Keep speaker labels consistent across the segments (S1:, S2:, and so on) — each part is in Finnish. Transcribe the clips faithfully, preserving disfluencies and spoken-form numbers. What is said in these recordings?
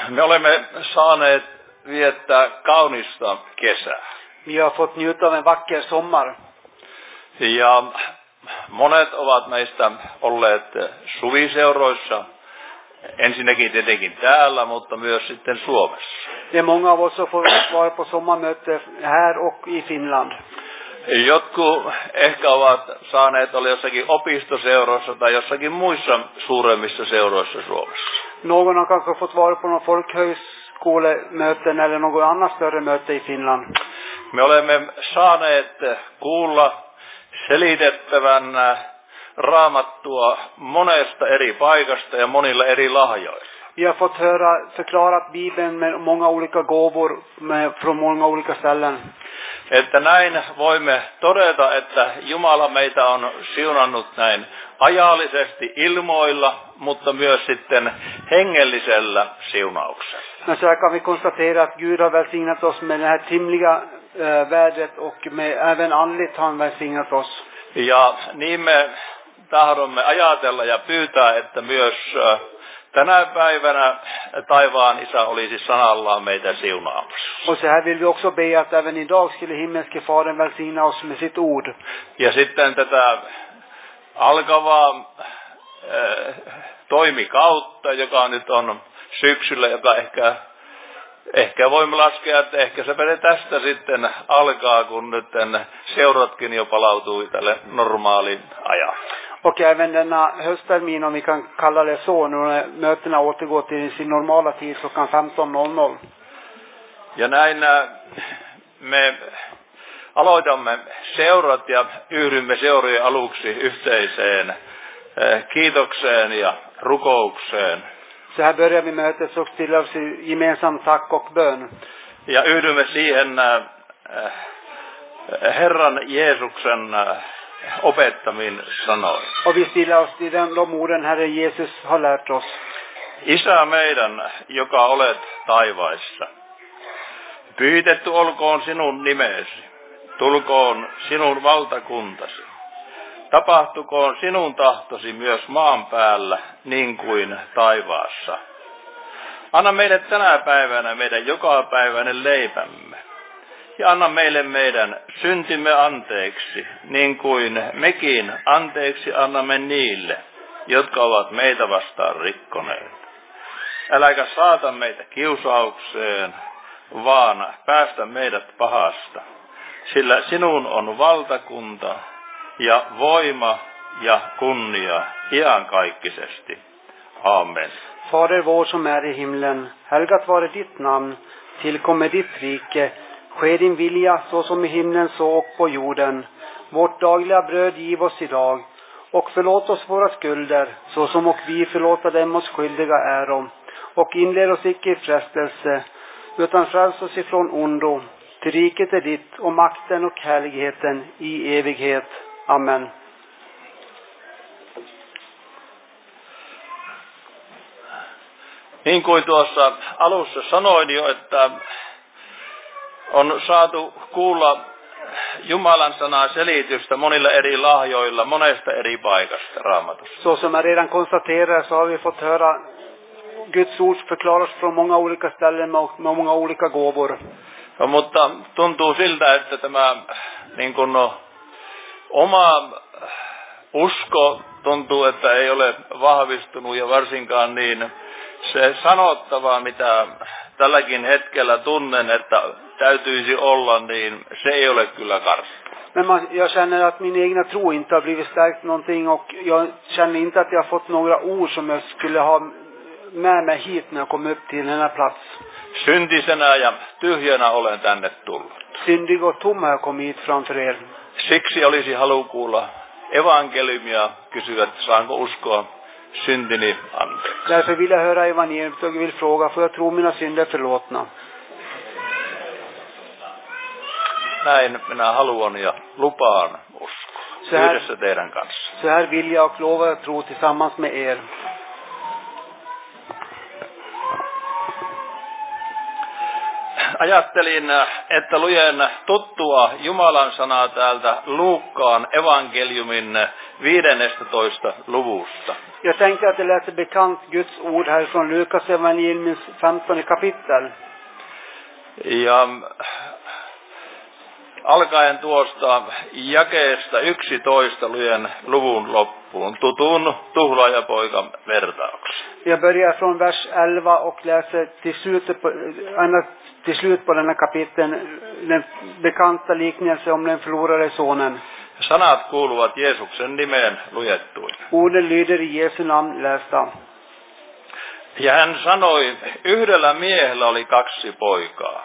S1: Me olemme saaneet viettää kaunista kesää.
S2: Vi har fått njuta av en vacker sommar.
S1: Ja monet ovat meistä olleet suviseuroissa. Ensinnäkin tietenkin täällä, mutta myös sitten Suomessa.
S2: Det är många av oss som får vara på sommarmöte här och i Finland.
S1: Jotkut ehkä ovat saaneet olla jossakin opistoseuroissa tai jossakin muissa suuremmissa seuroissa Suomessa.
S2: Någon har kanske fått vara på någon folkhögskolemöten eller något annat större möte i Finland.
S1: Me olemme saaneet kuulla selitettävän Raamattua monesta eri paikasta ja monilla eri lahjoilla.
S2: Vi har fått höra förklarat Bibeln med många olika gåvor med, från många olika ställen.
S1: Että näin voimme todeta, että Jumala meitä on siunannut näin ajallisesti ilmoilla, mutta myös sitten hengellisellä siunauksella.
S2: Men så här kan vi konstatera att Gud har välsignat oss med det här timliga äh, värdet och med även andligt har han välsignat oss.
S1: Ja niin me tahdomme ajatella ja pyytää, että myös äh, tänä päivänä taivaan Isä olisi sanallaan meitä siunaamassa.
S2: Och så här vill vi också be att även idag skulle himmelske Fadern välsigna oss med sitt ord.
S1: Ja sitten tätä alkavaa äh, toimikautta, joka nyt on syksyllä, joka ehkä, ehkä voimme laskea, että ehkä se menee tästä sitten alkaa, kun nyt seuratkin jo palautuu tälle normaaliin ajalle.
S2: Och även denna hösttermin, om vi kan kalla det så, när mötena återgår till sin normala tid klockan femton noll noll.
S1: Ja näin me aloitamme seurat ja yhdymme seurojen aluksi yhteiseen kiitokseen ja rukoukseen.
S2: Så här börjar vi mötet och stilla oss i gemensam tack och bön.
S1: Ja yhdymme siihen Herran Jeesuksen opettamin sanoin.
S2: Och vi stillar oss till de orden Herre Jesus har lärt oss.
S1: Isä meidän, joka olet taivaissa, pyhitetty olkoon sinun nimesi, tulkoon sinun valtakuntasi. Tapahtukoon sinun tahtosi myös maan päällä niin kuin taivaassa. Anna meille tänä päivänä meidän jokapäiväinen leipämme. Ja anna meille meidän syntimme anteeksi, niin kuin mekin anteeksi annamme niille, jotka ovat meitä vastaan rikkoneet. Äläkä saata meitä kiusaukseen, vaan päästä meidät pahasta, sillä sinun on valtakunta ja voima ja kunnia iankaikkisesti. Amen.
S2: Fader vår som är i himlen, helgat vare ditt namn, tillkommer ditt rike. Ske din vilja så som i himlen så och på jorden. Vårt dagliga bröd giv oss idag. Och förlåt oss våra skulder, så som och vi förlåta dem oss skyldiga äro. Och inled oss icke i frestelse, utan fräls oss ifrån ondo. Till riket är ditt och makten och härligheten i evighet. Amen.
S1: Niin kuin tuossa alussa sanoin jo, että on saatu kuulla Jumalan sanan selitystä monilla eri lahjoilla, monesta eri paikasta Raamatussa.
S2: Så som jag redan konstaterar så har vi fått höra Guds ord förklaras från många olika ställen med många olika gåvor.
S1: No, mutta tuntuu siltä, että tämä niin kuin no, oma usko tuntuu, että ei ole vahvistunut ja varsinkaan niin se sanottava, mitä tälläkin hetkellä tunnen, että täytyisi olla, niin se ei ole kyllä karttu.
S2: Men man, jag känner att min egna tro inte har blivit stärkt någonting och jag känner inte att jag har fått några ord som jag skulle ha med mig hit när jag kom upp till den här plats.
S1: Syntisenä ja tyhjänä olen tänne tullut.
S2: Syndig och tom har jag kommit hit framför er.
S1: Siksi olisi halu kuulla evankeliumia, kysyvät saanko uskoa syntini anteeksi.
S2: Därför vill jag höra evangeliet och vill fråga, får jag tro mina synder förlåtna?
S1: Näin minä haluan ja lupaan uskoa yhdessä teidän kanssa.
S2: Så här vill jag och lovar att tro tillsammans med er.
S1: ajattelin, että lujen tuttua Jumalan sanaa täältä Luukkaan evankeliumin viidennestätoista luvusta.
S2: Jag tänkte att jag läser bekant Guds ord här från Lukas evangeliums femtonde kapitel.
S1: Ja alkaen tuosta jakeesta yksitoista lujen luvun loppuun, tutun tuhlaajapoika vertauksen.
S2: Jag börjar från vers elva och läser till slutet på, till slut på denna kapiteln den bekanta liknelse om den förlorade sonen.
S1: Sanat kuuluvat Jeesuksen nimeen lujettuina.
S2: Orden lyder i Jesu namn lästa.
S1: Ja hän sanoi, yhdellä miehellä oli kaksi poikaa.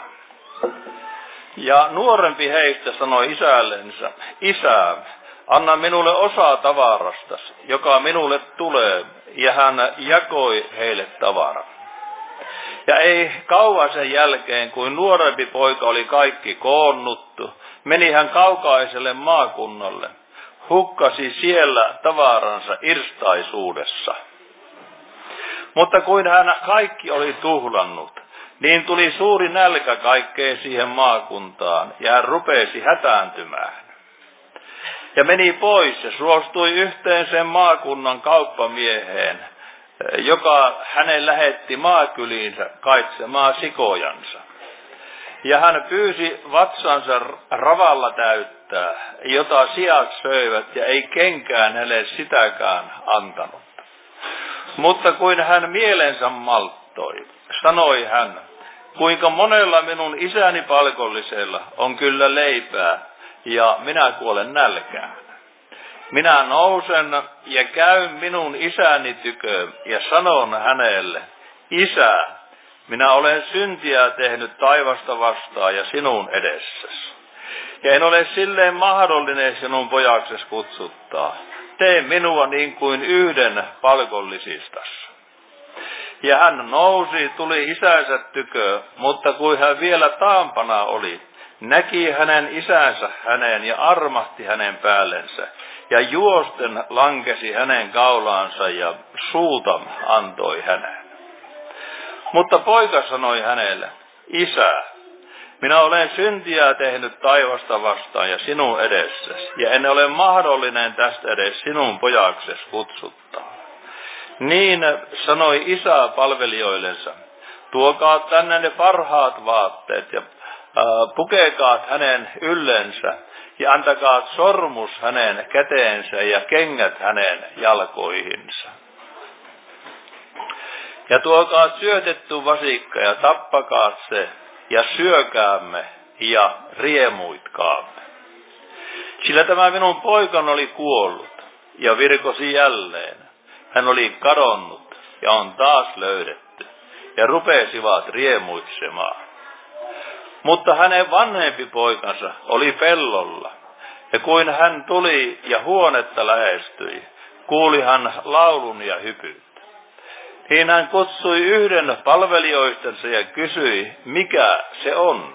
S1: Ja nuorempi heistä sanoi isällensä, isä, anna minulle osa tavarastas, joka minulle tulee, ja hän jakoi heille tavaran. Ja ei kauan sen jälkeen, kuin nuorempi poika oli kaikki koonnuttu, meni hän kaukaiselle maakunnalle, hukkasi siellä tavaransa irstaisuudessa. Mutta kuin hän kaikki oli tuhlannut, niin tuli suuri nälkä kaikkeen siihen maakuntaan, ja hän rupesi hätääntymään. Ja meni pois ja suostui yhteen sen maakunnan kauppamieheen, joka hänen lähetti maakyliinsä kaitsemaan sikojansa. Ja hän pyysi vatsansa ravalla täyttää, jota siat söivät, ja ei kenkään hänelle sitäkään antanut. Mutta kuin hän mielensä malttoi, sanoi hän, kuinka monella minun isäni palkollisella on kyllä leipää, ja minä kuolen nälkään. Minä nousen ja käyn minun isäni tykö ja sanon hänelle, isä, minä olen syntiä tehnyt taivasta vastaan ja sinun edessäsi. Ja en ole silleen mahdollinen sinun pojaksesi kutsuttaa. Tee minua niin kuin yhden palkollisistasi. Ja hän nousi, tuli isänsä tykö, mutta kun hän vielä taampana oli, näki hänen isänsä häneen ja armahti hänen päällensä. Ja juosten lankesi hänen kaulaansa ja suuta antoi häneen. Mutta poika sanoi hänelle, isä, minä olen syntiä tehnyt taivasta vastaan ja sinun edessäsi, ja en ole mahdollinen tästä edes sinun pojaksesi kutsuttaa. Niin sanoi isä palvelijoillensa, tuokaa tänne ne parhaat vaatteet ja äh, pukeekaat hänen yllensä ja antakaa sormus hänen käteensä ja kengät hänen jalkoihinsa. Ja tuokaa syötetty vasikka ja tappakaat se ja syökäämme ja riemuitkaamme. Sillä tämä minun poikani oli kuollut ja virkosi jälleen. Hän oli kadonnut ja on taas löydetty ja rupesivat riemuitsemaan. Mutta hänen vanhempi poikansa oli pellolla, ja kuin hän tuli ja huonetta lähestyi, kuuli hän laulun ja hypyt. Niin hän kutsui yhden palvelijoistensa ja kysyi, mikä se on.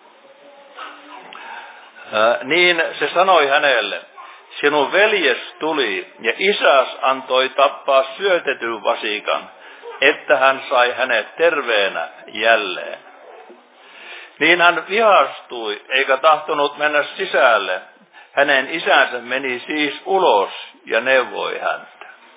S1: Ää, niin se sanoi hänelle, sinun veljes tuli ja isäs antoi tappaa syötetyn vasikan, että hän sai hänet terveenä jälleen. Niin hän vihastui eikä tahtonut mennä sisälle. Hänen isänsä meni siis ulos ja neuvoi häntä.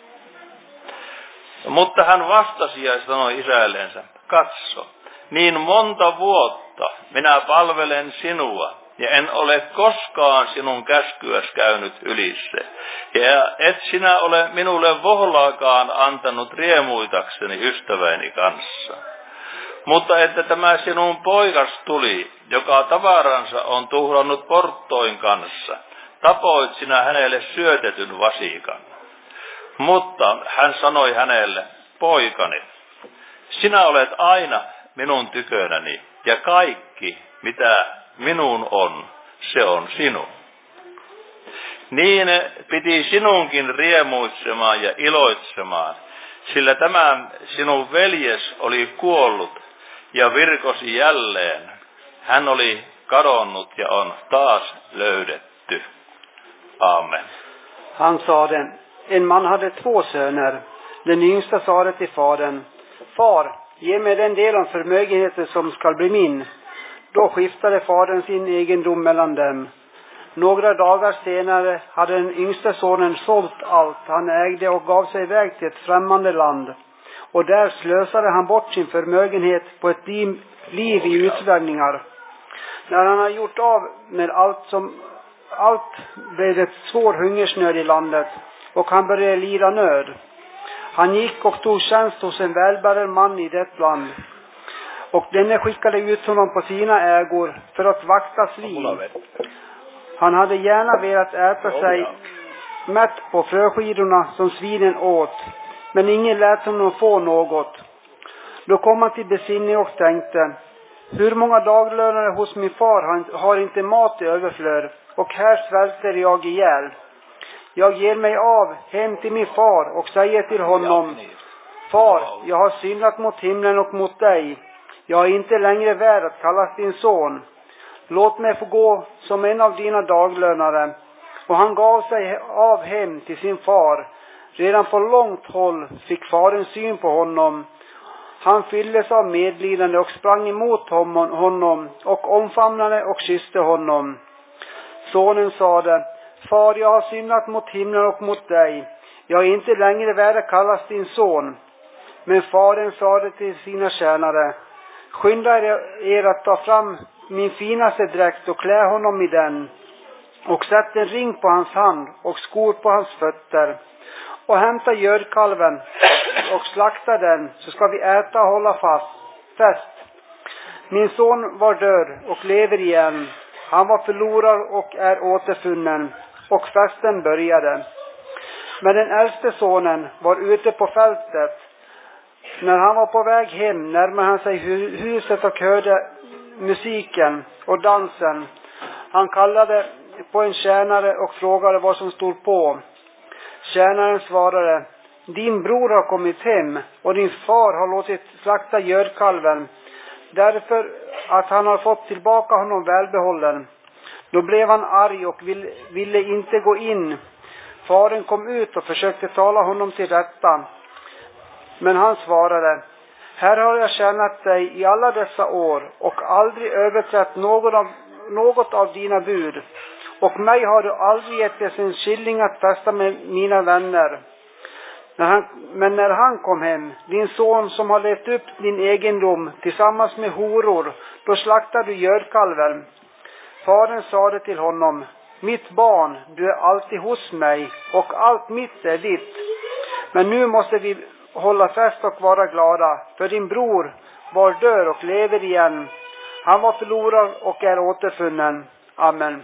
S1: Mutta hän vastasi ja sanoi isällensä, katso, niin monta vuotta minä palvelen sinua ja en ole koskaan sinun käskyäsi käynyt ylitse. Ja et sinä ole minulle vohlaakaan antanut riemuitakseni ystäväni kanssa. Mutta että tämä sinun poikas tuli, joka tavaransa on tuhlannut porttoin kanssa, tapoit sinä hänelle syötetyn vasikan. Mutta hän sanoi hänelle, poikani, sinä olet aina minun tykönäni, ja kaikki, mitä minun on, se on sinun. Niin piti sinunkin riemuitsemaan ja iloitsemaan, sillä tämä sinun veljes oli kuollut ja virkosi jälleen. Hän oli kadonnut ja on taas löydetty. Amen.
S2: Han sa den, en man hade två söner. Den yngsta sade till fadern, far, ge mig den del av förmögenheten som skall bli min. Då skiftade fadern sin egendom mellan dem. Några dagar senare hade den yngste sonen sålt allt han ägde och gav sig iväg till ett främmande land. Och där slösade han bort sin förmögenhet på ett liv, liv i utsvävningar. När han hade gjort av med allt som allt blev det svår hungersnöd i landet och han började lida nöd. Han gick och tog tjänst hos en välbärgad man i det land. Och denne skickade ut honom på sina ägor för att vakta svin. Han hade gärna velat äta sig mätt på fröskidorna som svinen åt, men ingen lät honom få något. Då kom han till besinning och tänkte: hur många daglönare hos min far har inte mat i överflöd, och här svälter jag ihjäl. Jag ger mig av hem till min far och säger till honom: far, jag har syndat mot himlen och mot dig. Jag är inte längre värd att kallas din son. Låt mig få gå som en av dina daglönare. Och han gav sig av hem till sin far. Redan på långt håll fick faren syn på honom. Han fylldes av medlidande och sprang emot honom och omfamnade och kysste honom. Sonen sade: far, jag har syndat mot himlen och mot dig. Jag är inte längre värd att kallas din son. Men faren sade till sina tjänare: skynda er att ta fram min finaste dräkt och klä honom i den. Och sätt en ring på hans hand och skor på hans fötter. Och hämta gödkalven och slakta den, så ska vi äta och hålla fast. Fest. Min son var död och lever igen. Han var förlorad och är återfunnen. Och festen började. Men den äldste sonen var ute på fältet. När han var på väg hem närmade han sig huset och hörde musiken och dansen. Han kallade på en tjänare och frågade vad som stod på. Tjänaren svarade: din bror har kommit hem och din far har låtit slakta gödkalven, därför att han har fått tillbaka honom välbehållen. Då blev han arg och vill, ville inte gå in. Faren kom ut och försökte tala honom till rätta. Men han svarade: här har jag tjänat dig i alla dessa år och aldrig överträtt något av, något av dina bud. Och mig har du aldrig gett dig en skilling att festa med mina vänner. När han, men när han kom hem, din son som har levt upp din egendom tillsammans med horor, då slaktar du gödkalven. Faren sade till honom: mitt barn, du är alltid hos mig och allt mitt är ditt. Men nu måste vi hålla fest och vara glada, för din bror var död och lever igen. Han var förlorad och är återfunnen. Amen.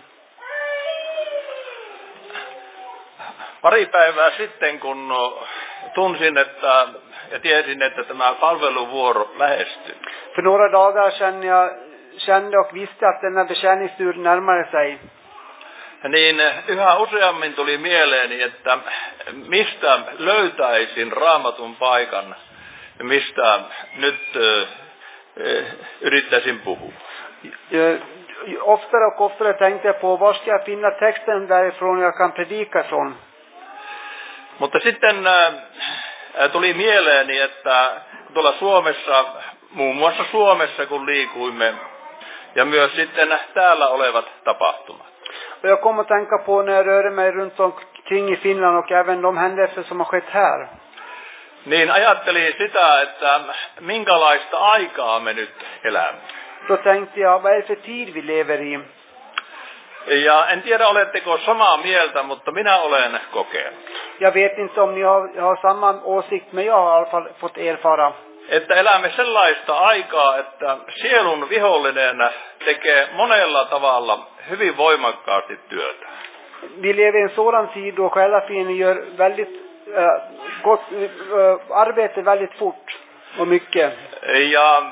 S1: Pari päivää sitten, kun tunsin, että, ja tiesin, että tämä palveluvuoro lähestyi.
S2: För några dagar sedan jag kände och visste att denna betjäningstur närmade sig.
S1: Niin yhä useammin tuli mieleeni, että mistä löytäisin Raamatun paikan, mistä nyt äh, yrittäisin puhua.
S2: Oftare och oftare tänkte jag på var ska jag finna texten därifrån jag kan predika ifrån.
S1: Mutta sitten äh, tuli mieleeni, että tuolla Suomessa, muun muassa Suomessa kun liikuimme, ja myös sitten täällä olevat tapahtumat.
S2: Och jag kommer att tänka på när jag rörde mig runt omkring i Finland och även de händelser som har skett här.
S1: Niin ajattelin sitä, että minkälaista aikaa me nyt elämme.
S2: Då tänkte jag, vad är det för tid vi lever i?
S1: Ja en tiedä, oletteko samaa mieltä, mutta minä olen kokenut.
S2: Jag vet inte om ni har, har samma åsikt, men jag har i alla fall fått erfara.
S1: Että elämme sellaista aikaa, että sielun vihollinen tekee monella tavalla hyvin voimakkaasti työtä.
S2: Vi lever i en sådan tid då själafienden gör väldigt äh, gott äh, arbete väldigt fort och mycket.
S1: Ja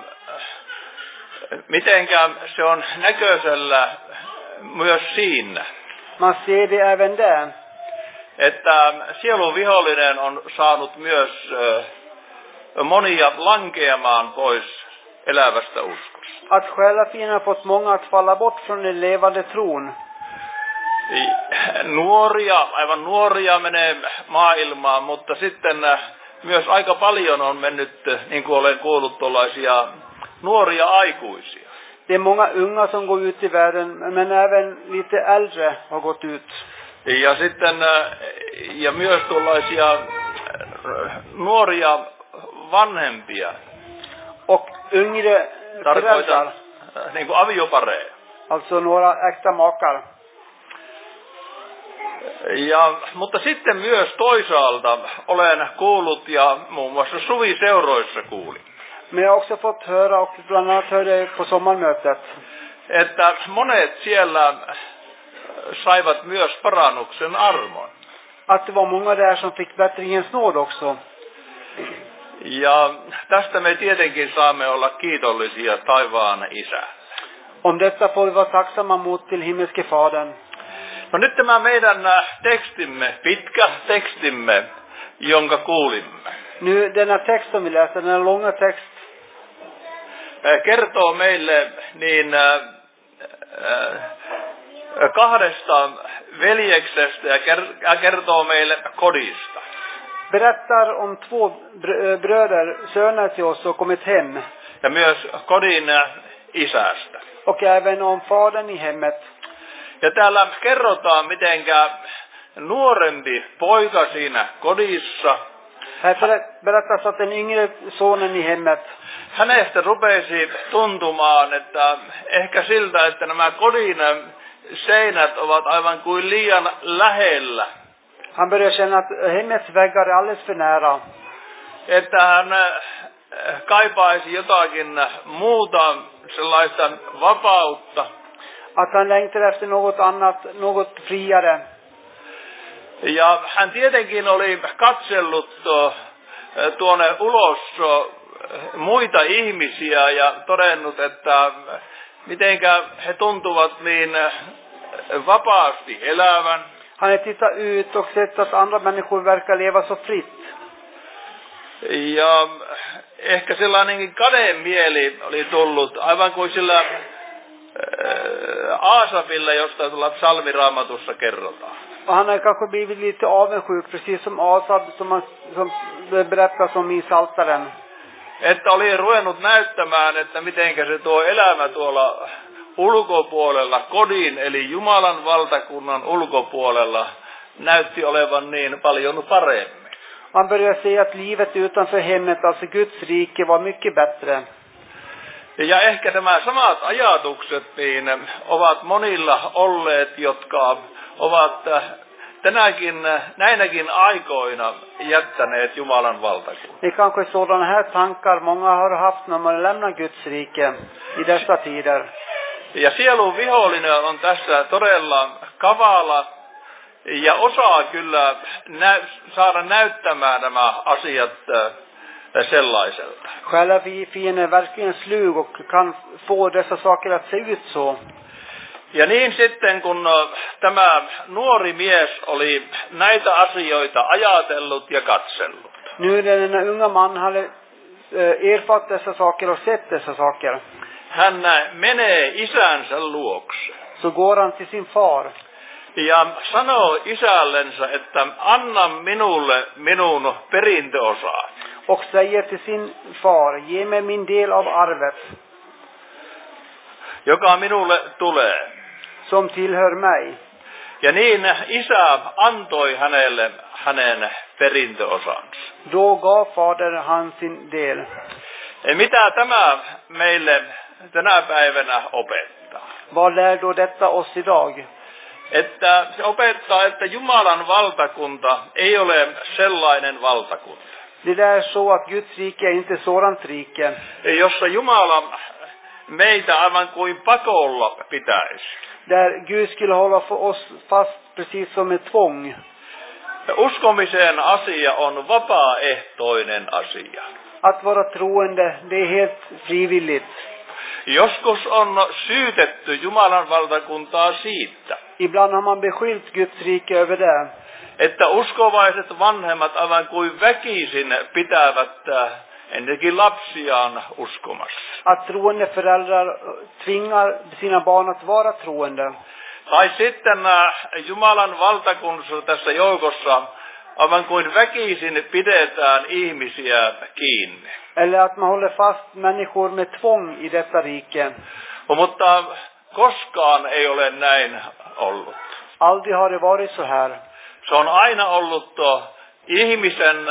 S1: mitenkä se on näköisellä myös siinä.
S2: Man ser det även där.
S1: Että sielun vihollinen on saanut myös äh, monia lankeamaan pois elävästä uskosta.
S2: Att själafienden har fått många att falla bort från den levande tron.
S1: Nuoria, aivan nuoria menee maailmaan, mutta sitten myös aika paljon on mennyt, niin kuin olen kuullut, tuollaisia nuoria aikuisia.
S2: Det är många unga som går ut i världen, men även lite äldre har gått ut.
S1: Ja sitten ja myös tuollaisia nuoria vanhempia.
S2: Och yngre föräldrar.
S1: Niin kuin aviopareja.
S2: Alltså några äkta makar.
S1: Ja, mutta sitten myös toisaalta olen kuullut ja muun muassa suviseuroissa kuulin.
S2: Men jag har också fått höra, och bland annat hörde på sommarmötet,
S1: että monet siellä saivat myös parannuksen armon.
S2: att det var många där som fick bättringens nåd också.
S1: Ja tästä me tietenkin saamme olla kiitollisia taivaan Isälle.
S2: Om detta får vi vara tacksamma mot till himmelske Fadern.
S1: No nyt tämä meidän tekstimme, pitkä tekstimme, jonka kuulimme.
S2: Nu denna text som vi läste, denna långa text,
S1: kertoo meille niin kahdesta veljeksestä ja kertoo meille kodista.
S2: berättar om två bröder, söner till oss som kommit hem.
S1: Ja myös kodin isästä.
S2: Och även om fadern i hemmet.
S1: Ja täällä kerrotaan, mitenkä nuorempi poika siinä kodissa.
S2: Här berättas att den yngre sonen i hemmet.
S1: Hänestä rupesi tuntumaan, että ehkä siltä, että nämä kodin seinät ovat aivan kuin liian lähellä.
S2: Han börjar känna att hemmets väggar är alldeles för nära.
S1: Että hän kaipaisi jotakin muuta, sellaista vapautta.
S2: Att han längtar efter något annat, något friare.
S1: Ja hän tietenkin oli katsellut tuonne ulos muita ihmisiä ja todennut, että mitenkä he tuntuvat niin vapaasti elävän.
S2: Han har tittat ut och sett att andra människor verkar leva så fritt.
S1: Ja ehkä sellainenkin kademieli oli tullut, aivan kuin sillä äh, Aasafilla, josta tuolla psalmiraamatussa kerrotaan.
S2: Och han har kanske blivit lite avundsjuk, precis som Asaf, som, man, som berättas om i Psaltaren.
S1: Että oli ruvennut näyttämään, että mitenkä se tuo elämä tuolla ulkopuolella, kodin eli Jumalan valtakunnan ulkopuolella, näytti olevan niin paljon paremmin.
S2: Man börjar se att livet utanför hemmet, alltså Guds rike, var mycket bättre.
S1: Ja ehkä nämä samat ajatukset niin ovat monilla olleet, jotka ovat tänäkin, näinäkin aikoina jättäneet Jumalan valtakunnan.
S2: Det är kanske sådana här tankar många har haft när man lämnar Guds rike i dessa tider.
S1: Ja sielun vihollinen on tässä todella kavala ja osaa kyllä nä- saada näyttämään nämä asiat sellaiselta.
S2: Själva fienden är verkligen slug och kan få dessa saker att se ut så.
S1: Ja niin sitten kun tämä nuori mies oli näitä asioita ajatellut ja katsellut.
S2: Nu när den unga man hade erfarit dessa saker och sett dessa saker.
S1: Hän menee isänsä luokse.
S2: Så går han till sin far.
S1: Ja sanoo isällensä, että anna minulle minun perintöosani.
S2: Och säger till sin far, ge mig min del av arvet.
S1: Joka minulle tulee.
S2: Som tillhör mig.
S1: Ja niin isä antoi hänelle hänen perintöosansa.
S2: Då gav fader han sin del.
S1: Mitä tämä meille tänä päivänä opettaa?
S2: Vad lär då detta oss idag?
S1: Että se opettaa, että Jumalan valtakunta ei ole sellainen valtakunta.
S2: Det är så att Guds rike är inte sådant rike.
S1: Jossa Jumala meitä aivan kuin pakolla pitäisi.
S2: Där Gud skulle hålla för oss fast precis som ett tvång.
S1: Uskomisen asia on vapaaehtoinen asia.
S2: Att vara troende, det är helt frivilligt.
S1: Joskus on syytetty Jumalan valtakuntaa siitä,
S2: Ibland har man beskyllt Guds rike över det.
S1: Että uskovaiset vanhemmat aivan kuin väkisin pitävät ennenkin lapsiaan uskomassa.
S2: Att troende föräldrar tvingar sina barn att vara troende.
S1: Tai sitten Jumalan valtakunnassa tässä joukossa aivan kuin väkisin pidetään ihmisiä kiinni.
S2: Eller att man håller fast människor med tvång i detta rike.
S1: Mutta koskaan ei ole näin ollut.
S2: Aldrig har det varit så här.
S1: Se on aina ollut ihmisen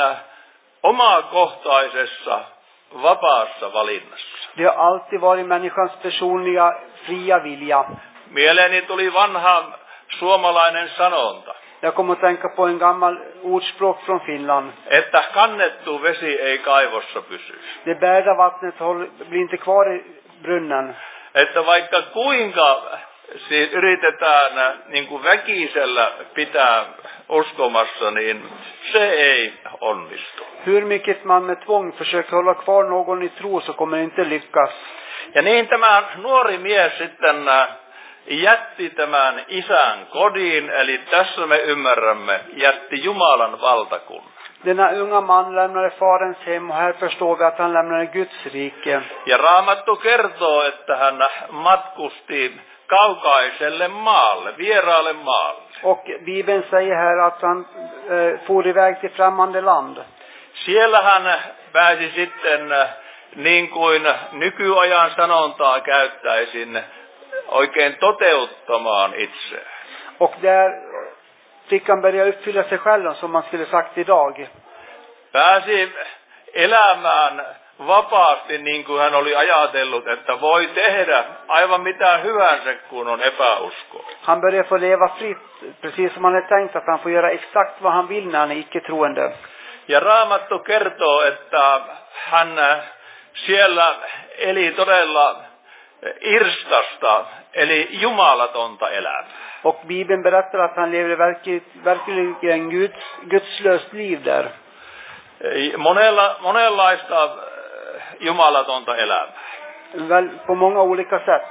S1: omakohtaisessa vapaassa valinnassa.
S2: Det har alltid varit människans personliga fria vilja.
S1: Mieleeni tuli vanha suomalainen sanonta.
S2: Jag kommer att tänka på en gammal ordspråk från Finland.
S1: Että kannettu vesi ei kaivossa pysy.
S2: Det bärda vattnet blir inte kvar i brunnen.
S1: Että vaikka kuinka siis yritetään niin kuin väkisellä pitää uskomassa, niin se ei onnistu.
S2: Hur mycket man med tvång försöker hålla kvar någon i tro så kommer det inte lyckas.
S1: Ja niin tämä nuori mies sitten jätti tämän isän kodin, eli tässä me ymmärrämme, jätti Jumalan valtakunnan.
S2: Denna unga man lämnade farens hem och här förstår vi att han lämnade Guds rike.
S1: Ja Raamattu kertoo, että hän matkusti kaukaiselle maalle, vieraalle maalle.
S2: Och Bibeln säger här att han eh, for iväg till främmande land.
S1: Siellä hän pääsi sitten, niin kuin nykyajan sanontaa käyttäisin, oikein toteuttamaan itseään.
S2: Och där fick han börja uppfylla sig själv, som man skulle sagt idag.
S1: Pääsi elämään vapaasti, niin kuin hän oli ajatellut, että voi tehdä aivan mitä hyvänsä, kun on epäuskoa.
S2: Han började få leva fritt, precis som han hade tänkt att han får göra exakt vad han vill när han är icke-troende.
S1: Ja Raamattu kertoo, että hän siellä eli todella irstasta, eli jumalatonta elämää.
S2: Och Bibeln berättar att han levde verkligen Guds, gudslöst liv där.
S1: Monella, monenlaista jumalatonta elämää.
S2: Väl, på många olika sätt.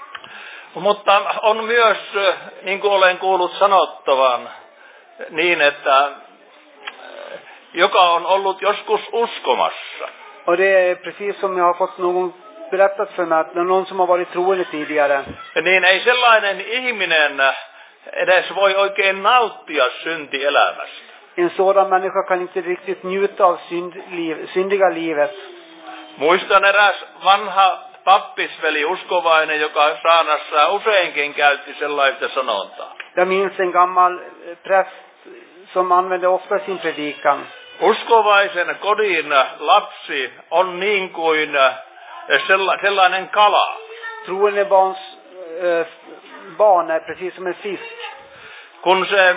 S1: Mutta on myös, niin kuin olen kuullut sanottavan, niin että joka on ollut joskus uskomassa.
S2: Och det är precis som jag har fått någon berättat för mig, att någon som har varit troende tidigare.
S1: Niin ei sellainen ihminen edes voi oikein nauttia syntielämästä.
S2: En sådan människa kan inte riktigt njuta av synd, liv, syndiga livet.
S1: Muistan eräs vanha pappisveli uskovainen, joka saanassaan useinkin käytti sellaista sanontaa.
S2: Jag minns en gammal präst som använde ofta sin predikan.
S1: Uskovaisen kodin lapsi on niin kuin sellainen kala.
S2: Troende barns äh, barn är precis som en fisk.
S1: Kun se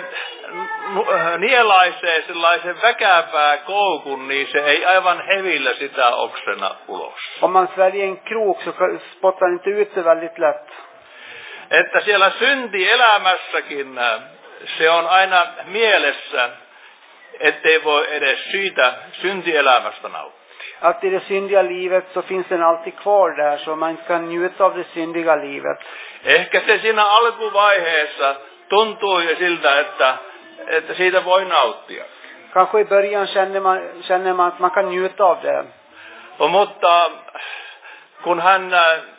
S1: nielaisee sellaisen väkäpää koukun, niin se ei aivan hevillä sitä oksena ulos.
S2: Om man sväljer en krok så spottar den inte ut det väldigt lätt.
S1: Että siellä syntielämässäkin se on aina mielessä, ettei voi edes siitä syntielämästä nauttia.
S2: Att i det syndiga livet så finns den alltid kvar där, så man kan njuta av det syndiga livet.
S1: Ehkä se siinä alkuvaiheessa tuntuu jo siltä, että, että siitä voi nauttia.
S2: Kanske i början känner man, känner man att man kan njuta av det.
S1: Mutta kun hän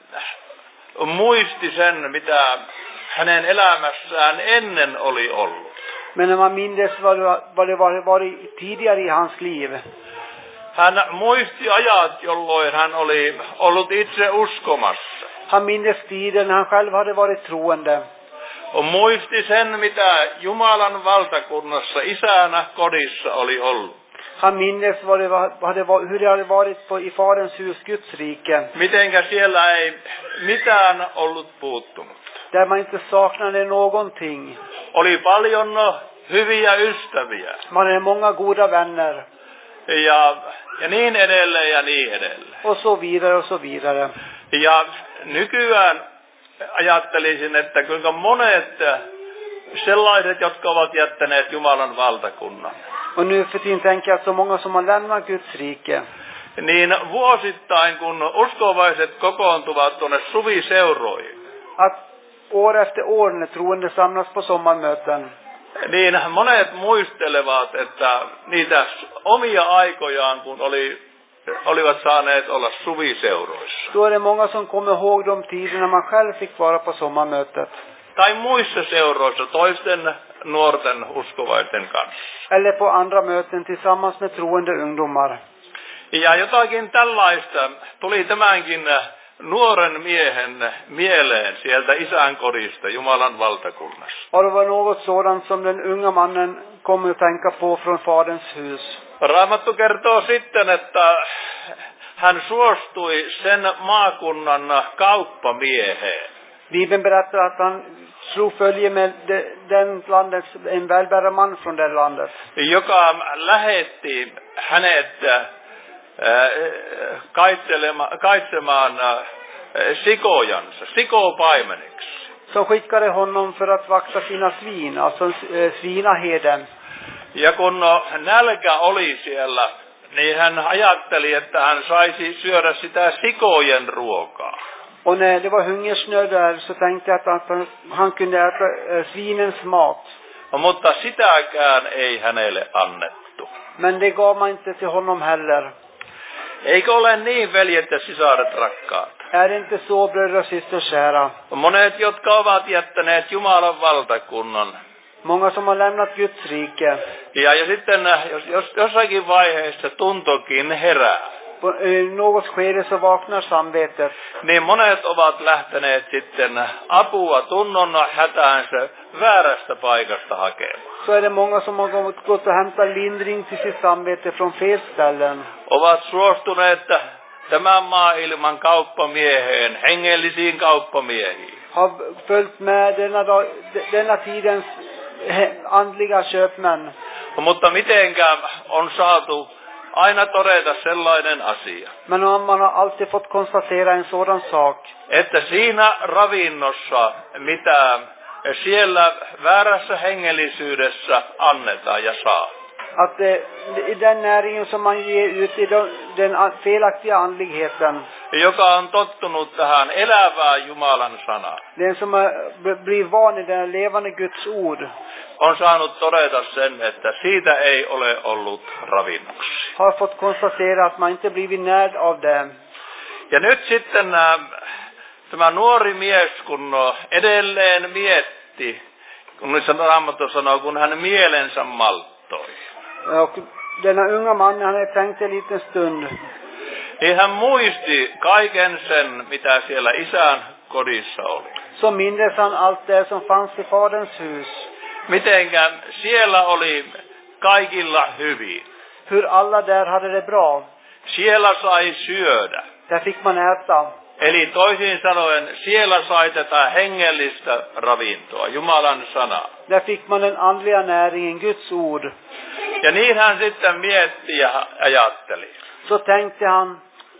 S1: muisti sen, mitä hänen elämässään ennen oli ollut.
S2: Men när man minns vad det, vad det var, var tidigare i hans liv.
S1: Hän muisti ajat, jolloin hän oli ollut itse uskomassa.
S2: Han minns tiden när han själv hade varit troende.
S1: Och muisti sen, mitä Jumalan valtakunnassa isänä kodissa oli ollut.
S2: Han minns vad det var, vad det var, hur det hade varit på, i Faderns hus, Guds rike.
S1: Mitenkä siellä ei mitään ollut puuttunut.
S2: Där man inte saknade någonting.
S1: Oli paljon hyviä ystäviä.
S2: Man hade många goda vänner.
S1: Ja, ja niin edelleen ja niin edelleen.
S2: Och så vidare och så vidare.
S1: Ja nykyään ajattelisin, että kuinka monet sellaiset, jotka ovat jättäneet Jumalan valtakunnan.
S2: Och nu för tiden tänker jag att så många som har lämnat Guds rike.
S1: Niin vuosittain, kun uskovaiset kokoontuvat tuonne suviseuroihin.
S2: Att år efter år när troende samlas på sommarmöten.
S1: Niin monet muistelevat, että niitä omia aikojaan, kun oli, olivat saaneet olla suviseuroissa.
S2: Då är det många som kommer ihåg de tider när man själv fick vara på sommarmötet.
S1: Tai muissa seuroissa toisten nuorten uskovaisten kanssa.
S2: Eller på andra möten tillsammans med troende ungdomar.
S1: Ja jotakin tällaista tuli tämänkin nuoren miehen mieleen sieltä isän kodista, Jumalan valtakunnassa?
S2: Och det var något sådant som den unga mannen kom att tänka på från faderns hus.
S1: Raamattu kertoo sitten, että hän suostui sen maakunnan kauppamieheen.
S2: Bibeln berättar att han slog följe med de, den landets, en välbärgad man från det landet.
S1: Joka lähetti hänet äh, kaitsemaan äh, sikojansa, sikopaimeniksi.
S2: Så skickade honom för att vakta sina svin, alltså äh, svinaheden.
S1: Ja kun nälkä oli siellä, niin hän ajatteli, että hän saisi syödä sitä sikojen ruokaa.
S2: Och när det var hungersnöd där så tänkte jag att han, han kunde äta äh, svinens mat.
S1: Mutta sitäkään ei hänelle annettu.
S2: Men det gav man inte till honom heller.
S1: Eikö ole niin, veljet ja sisaret rakkaat?
S2: Är det inte så, bröder och systrar kära?
S1: Monet, jotka ovat jättäneet Jumalan valtakunnan.
S2: Många som har lämnat Guds rike.
S1: Ja, ja sitten jos, jos jossakin vaiheessa tuntokin herää.
S2: På något skede så vaknar samvetet.
S1: Niin monet ovat lähteneet sitten apua tunnon hätäänsä väärästä paikasta hakemaan.
S2: Så är det många som har gått och hämtat lindring till sitt samvete från fel ställen.
S1: Ovat suostuneet tämän maailman kauppamieheen, hengellisiin kauppamiehiin.
S2: Har följt med denna, dag, denna tidens andliga köpmän.
S1: Mutta mitenkään on saatu aina todeta sellainen asia.
S2: Men man har alltid fått konstatera en sådan sak.
S1: Että siinä ravinnossa, mitä siellä väärässä hengellisyydessä annetaan ja saa.
S2: Att eh, i den näringen som man ger ut i den felaktiga andligheten.
S1: Joka on tottunut tähän elävään Jumalan sanaan.
S2: Den som blir van i den levande Guds ord.
S1: On saanut todeta sen, että siitä ei ole ollut ravinnoksi.
S2: Har fått konstatera att man inte blivit närd av det.
S1: Ja nyt sitten äh, tämä nuori mies, kun edelleen mietti, kun nyt Raamattu sanoo, kun hän mielensä malttoi.
S2: Och denna unga man, han hade tänkt en liten stund.
S1: Niin hän muisti kaiken sen, mitä siellä isän kodissa oli.
S2: Så mindes han allt det som fanns i faderns hus.
S1: Mitenkä siellä oli kaikilla hyvin.
S2: Hur alla där hade det bra.
S1: Siellä sai syödä.
S2: Där fick man äta.
S1: Eli toisin sanoen, siellä sai tätä hengellistä ravintoa, Jumalan sanaa.
S2: Där fick man den andliga näringen, Guds ord.
S1: Ja niin hän sitten mietti ja ajatteli.
S2: Så tänkte han,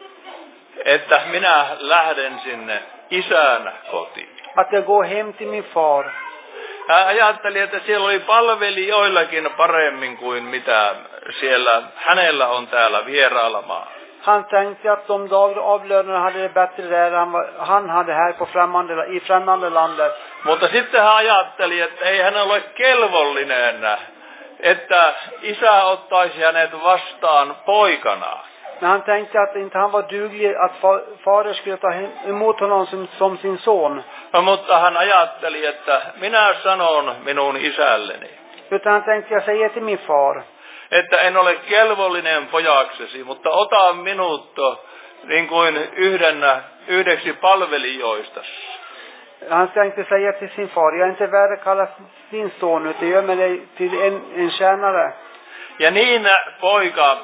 S1: että minä lähden sinne isän kotiin.
S2: Att jag går hem till min far.
S1: Hän ajatteli, että siellä oli palvelijoillakin paremmin kuin mitä siellä hänellä on täällä vieraalla maa.
S2: Han tänkte att de dagliga avlönarna hade det bättre där än han hade här på främmande, i främmande landet.
S1: Mutta sitten hän ajatteli, että ei hän ole kelvollinen, että isä ottaisi hänet vastaan poikanaan.
S2: Men han tänkte att inte han var duglig att fader skulle ta emot honom som, som sin son.
S1: No, mutta hän ajatteli, että minä sanon minun isälleni.
S2: Utan han tänkte, jag säger till min far.
S1: Että en ole kelvollinen pojaksesi, mutta ota minut niin kuin yhden, yhdeksi palvelijoistasi.
S2: Han tänkte säga till sin far, jag är inte värd att kalla din son, utan gör mig dig till en, en tjänare.
S1: Ja niin poika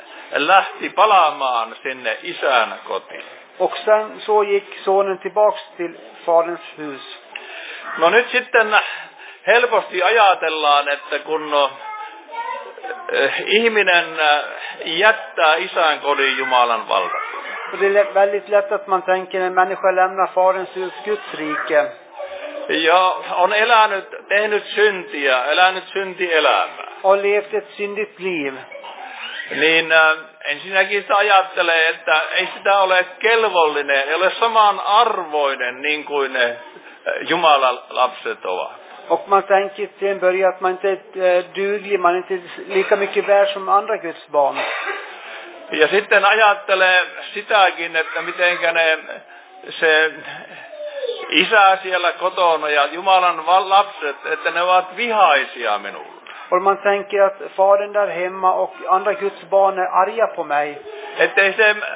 S1: lähti palaamaan sinne isän kotiin.
S2: Och sen så gick sonen tillbaks till faderns hus.
S1: No nyt sitten helposti ajatellaan, että kun ihminen jättää isän kodin Jumalan valtakunnan.
S2: Och det är väldigt lätt att man tänker när en människa lämnar faderns hus, Guds rike.
S1: Ja on elänyt, tehnyt syntiä, elänyt syntielämää.
S2: Och levt ett syndigt liv.
S1: Niin äh, ensinnäkin sitä ajattelee, että ei sitä ole kelvollinen, ei ole samanarvoinen niin kuin ne Jumalan lapset ovat.
S2: Och man tänker till en början att man inte är duglig, man är inte lika mycket värd som andra Guds barn.
S1: Ja sitten ajattelee sitäkin, että mitenkä ne, se isä siellä kotona ja Jumalan lapset, että ne ovat vihaisia minulle.
S2: Och man tänker att fadern där hemma och andra Guds barn är arga på mig.
S1: Ettei se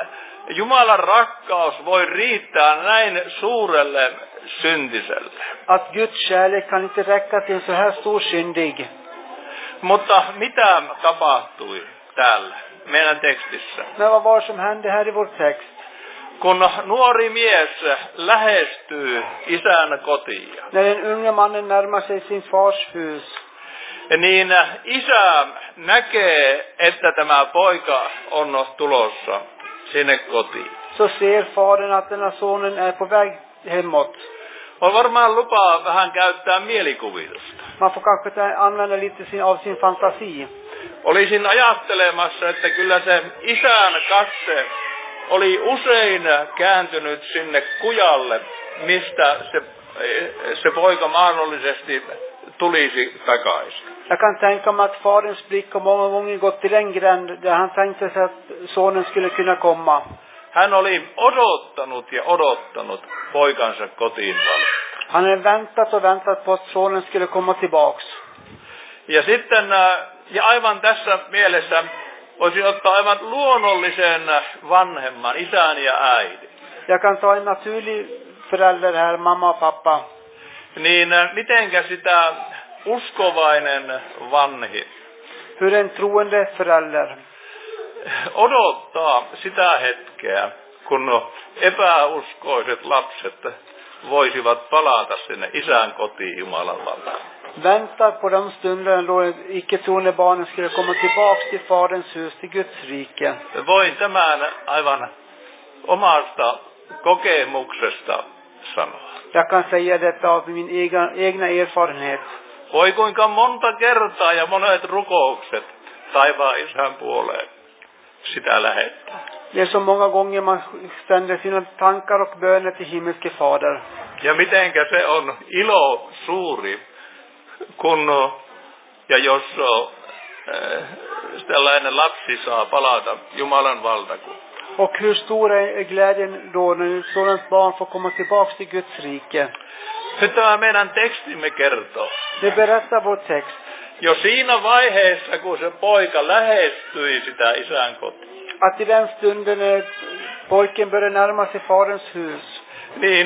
S1: Jumalan rakkaus voi riittää näin suurelle syntiselle.
S2: Att Guds kärlek kan inte räcka till en så här stor syndig.
S1: Mutta mitä tapahtui täällä meidän tekstissä?
S2: Men vad var som hände här i vår text?
S1: Kun nuori mies lähestyy isän kotia,
S2: När den unge mannen närmar sig sin fars hus,
S1: niin isä näkee, että tämä poika on tulossa sinne kotiin.
S2: så ser fadern att den här sonen är på väg hemåt.
S1: On varmaan lupaa vähän käyttää mielikuvitusta.
S2: Man får kanske ta- använda lite sin, av sin fantasi.
S1: Olisin ajattelemassa, että kyllä se isän katse oli usein kääntynyt sinne kujalle, mistä se, se poika mahdollisesti tulisi takaisin.
S2: Jag kan tänka mig att faderns blick har många gånger gått till den gränd där han tänkte sig att sonen skulle kunna komma.
S1: Hän oli odottanut ja odottanut poikansa kotiin paljon.
S2: Han hade väntat och väntat på att sonen skulle komma tillbaks.
S1: Ja sitten, ja aivan tässä mielessä voisi ottaa aivan luonnollisen vanhemman, isän ja äidin.
S2: Jag kan ta en naturlig förälder här, mamma och pappa.
S1: Niin mitenkä sitä uskovainen vanhi
S2: Hur en troende förälder
S1: odottaa sitä hetkeä, kun epäuskoiset lapset voisivat palata sinne isän kotiin Jumalan valtaan.
S2: väntar på de stunder då icke-troende barnen skulle komma tillbaks till faderns hus, till Guds rike.
S1: Voin tämän aivan omasta kokemuksesta sanoa.
S2: Jag kan säga detta av min egna, egna erfarenhet.
S1: Voi kuinka monta kertaa ja monet rukoukset taivaan isän puoleen sitä lähettää.
S2: Det är så många gånger man sänder sina tankar och böner till himmelske fader.
S1: Ja mitenkä se on ilo suuri, kun ja jos äh, tällainen lapsi saa palata Jumalan valtakuntaan.
S2: Och hur stor är glädjen då när ett sådant barn får komma tillbaks till Guds rike?
S1: Nyt tämä meidän tekstimme kertoo.
S2: Det berättar vår text.
S1: Jo siinä vaiheessa, kun se poika lähestyi sitä isän kotiin,
S2: Att i den stunden när pojken börjar närma sig faderns hus,
S1: niin